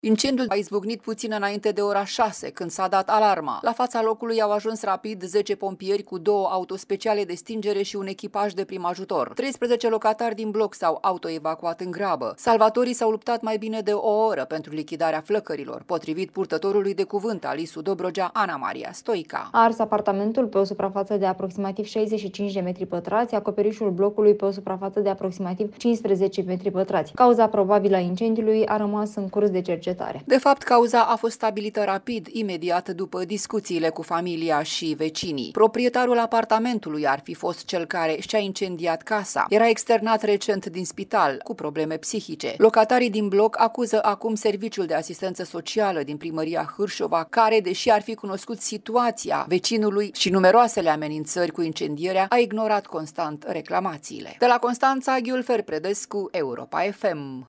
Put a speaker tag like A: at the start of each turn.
A: Incendiul a izbucnit puțin înainte de ora 6, când s-a dat alarma. La fața locului au ajuns rapid 10 pompieri cu 2 autospeciale de stingere și un echipaj de prim ajutor. 13 locatari din bloc s-au autoevacuat în grabă. Salvatorii s-au luptat mai bine de o oră pentru lichidarea flăcărilor, potrivit purtătorului de cuvânt al ISU Dobrogea, Ana Maria Stoica.
B: A ars apartamentul pe o suprafață de aproximativ 65 de metri pătrați, acoperișul blocului pe o suprafață de aproximativ 15 metri pătrați. Cauza probabilă a incendiului a rămas în curs de cercetare.
A: De fapt, cauza a fost stabilită rapid, imediat după discuțiile cu familia și vecinii. Proprietarul apartamentului ar fi fost cel care și-a incendiat casa. Era externat recent din spital cu probleme psihice. Locatarii din bloc acuză acum Serviciul de Asistență Socială din Primăria Hârșova, care, deși ar fi cunoscut situația vecinului și numeroasele amenințări cu incendierea, a ignorat constant reclamațiile. De la Constanța, Ghiulfer Predescu, Europa FM.